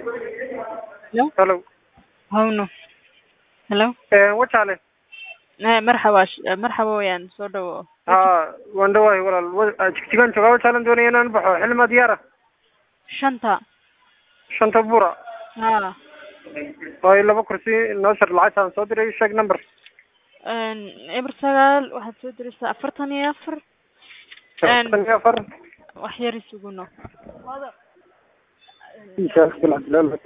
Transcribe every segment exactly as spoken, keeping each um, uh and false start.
Hello? Hello. هونو hello Eh, wachale. eh marxaba sh- eh, marxaba wayaan soo dhawo Ha, wanda way walaal. Wa- Jigjigan joogaa wachale doonaya inaan baxo. Xilma diyaara. shanta Shanta bura. ha Way laba kursi noo shar lacagtaan soo diray sheeg number. een eber sagaal waxaad soo diraysaa afartan iyo afar een Tan iyo afar. wax yar isuguna Insha Allah.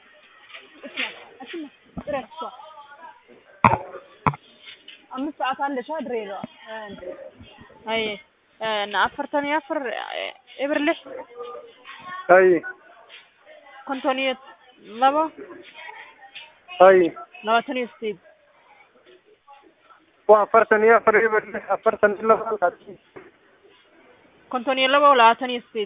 ama saacatan la shaadreedo een haye een afartan iyo afar eh, eber lix Hay. konton iyo labo Hay. labaatan iyo sideed Waa afartan iyo afar iyo lix afartan iyo laba halkaas. konton iyo labo labaatan iyo sideed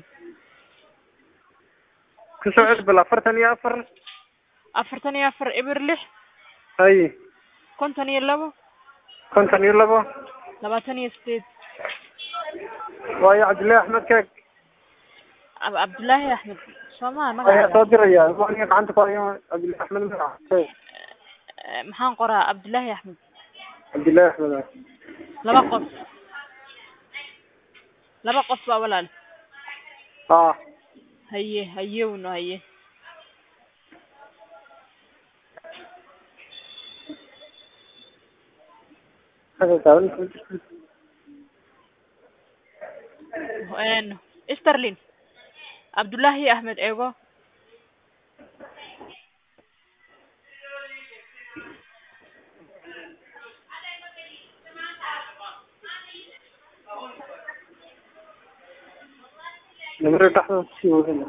Ku soo cid bal afartan iyo afar. afartan iyo afar eber lix Hay. konton iyo labo konton iyo laba. labaatan iyo sideed Waayo Cabdullaahi Axmed Keeg. Ab- cabdullaahi axmed soomaa Ayaa magacaada soo diraya. Waa aniga gacanta ku hayo Cabdullaahi Axmed magaca. Eh, maxaan qoraa cabdullaahi axmed Cabdullaahi Axmed. laba qof laba qof baa walaal Ah. haye hayewno haye Hada taaban. een sterlin cabdullaahi axmed eego Number dhaxda si weyn.